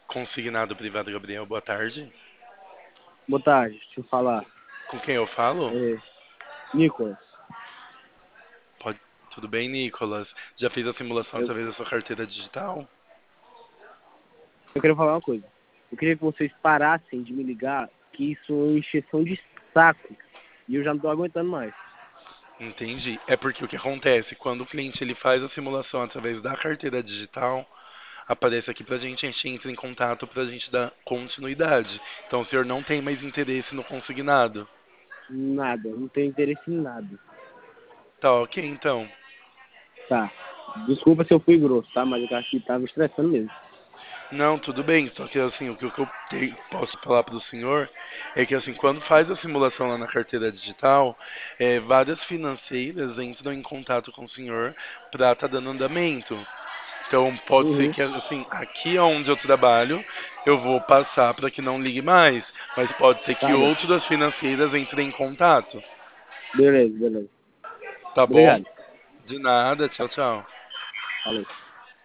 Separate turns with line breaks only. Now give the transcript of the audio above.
Consignado privado Gabriel, boa tarde.
Boa tarde, deixa eu falar.
Com quem eu falo?
É, Nicolas,
Pode... Tudo bem, Nicolas? Já fez a simulação
eu,
através da sua carteira digital?
eu queria falar uma coisa. Eu queria que vocês parassem de me ligar, que isso é uma encheção de saco. E eu já não tô aguentando mais.
Entendi. É porque o que acontece, quando o cliente ele faz a simulação através da carteira digital, aparece aqui pra gente, a gente entra em contato pra gente dar continuidade. Então o senhor não tem mais interesse no consignado.
Nada, não tenho interesse em nada.
Tá ok, então.
Tá. Desculpa se eu fui grosso, tá? Mas eu acho que tava estressando mesmo.
Não, tudo bem, só que assim, o que eu posso falar para o senhor é que assim, quando faz a simulação lá na carteira digital, várias financeiras entram em contato com o senhor para estar dando andamento. Então pode ser
Uhum,
que assim, aqui onde eu trabalho, eu vou passar para que não ligue mais, mas pode ser que
tá bom.
outras financeiras entrem em contato.
Beleza, beleza.
Tá bom?
Obrigado.
De nada, tchau, tchau.
Falou.